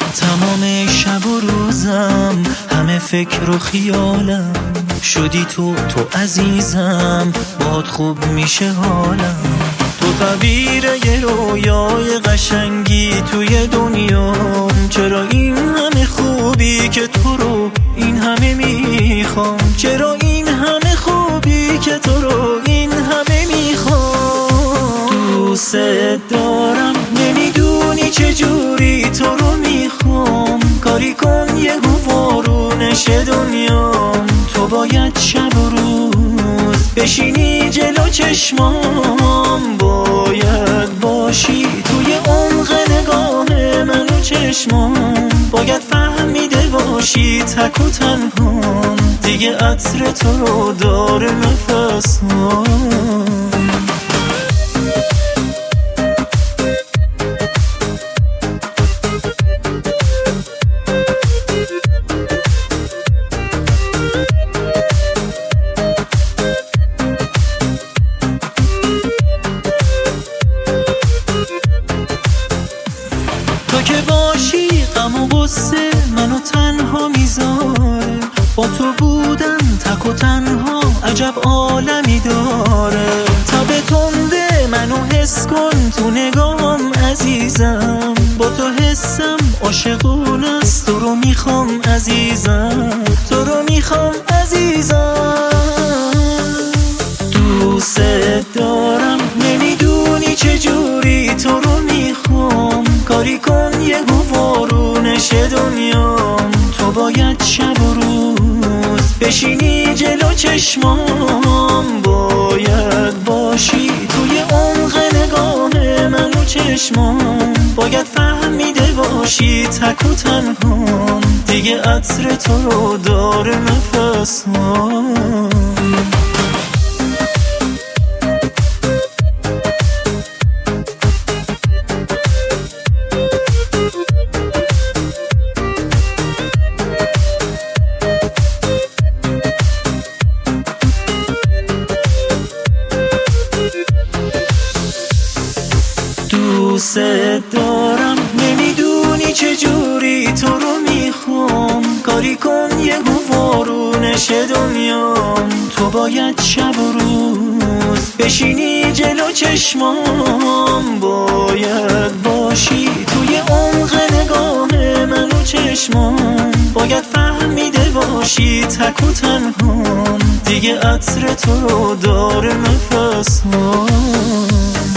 تمام شب و روزم همه فکر و خیالم، شدی تو عزیزم، باد خوب میشه حالم. تو تعبیر یه رویای قشنگی توی دنیام، چرا این همه خوبی که تو رو این همه میخوام، چرا این همه خوبی که تو رو این همه میخوام. دوست دارم نمیدونی چجوری تو رو میخوام، کاری کن یه وارونش دنیام. تو باید شب و روز بشینی جلو چشمام، باید باشی توی عمق نگاه من و چشمام، باید فهمیده باشی تک و تنهام، دیگه عطر تو رو داره نفسم. تو که باشی غم و غصه منو تنها میذاره، با تو بودن تک و تنها عجب عالمی داره. تب تنده منو حس کن تو نگاهم عزیزم، با تو حسم عاشقون است، تو رو میخوام عزیزم، تو رو میخوام عزیزم. دوست دارم نمیدونی چجوری تو رو میخوام، کاری کن یه وارونش دنیام. تو باید شب و روز بشینی جلو چشمام، باید باشی توی عمق نگاه من و چشمام، باید فهمیده باشی تک و تنهام، دیگه عطر تو رو داره نفسم. دوست دارم نمیدونی چجوری تو رو میخوام، کاری کن یه وارونش دنیام. تو باید شب و روز بشینی جلو چشمام، باید باشی توی عمق نگاه من و چشمام، باید فهمیده باشی تک و تنهام، دیگه عطر تو رو داره نفسم.